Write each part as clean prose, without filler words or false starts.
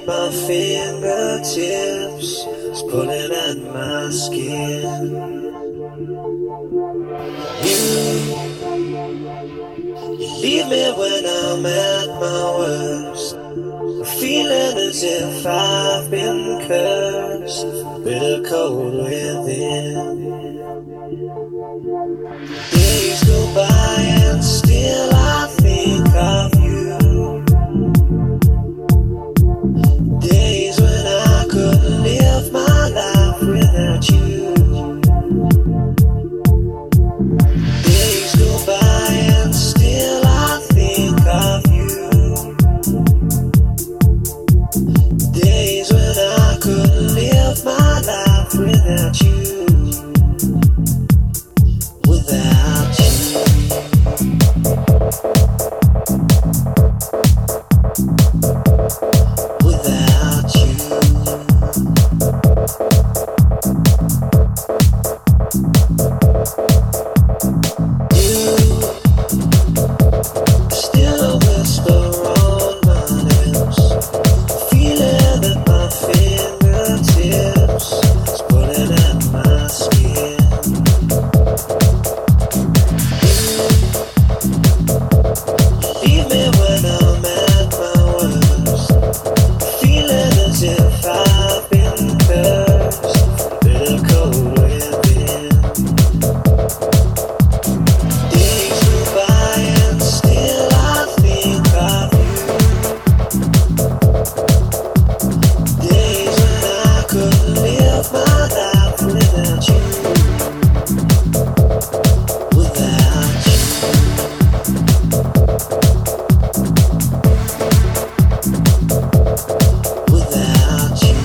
at my fingertips, it's pulling at my skin. You leave me when I'm at my worst, feeling as if I've been cursed with a cold within. Days go by and still I think of you. Days when I couldn't live my life without you. Days go by and still I think of you. Days when I couldn't live my life without you. Without you. Without you. You still a whisper on my lips, feeling at my fingertips, it's pulling at my skin. Leave me when I'm at my worst, feeling as if I've been cursed, bitter cold within. Days go by and still I think of you. Days when I couldn't live my life without you. Without you. Without you.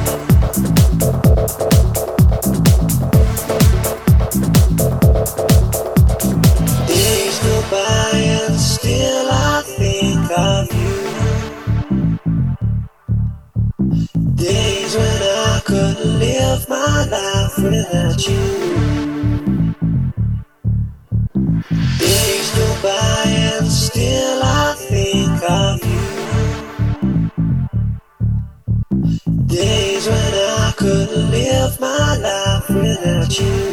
Days go by and still I think of you. Days when I couldn't live my life without you. Days go by and still I think of you. Days when I couldn't live my life without you.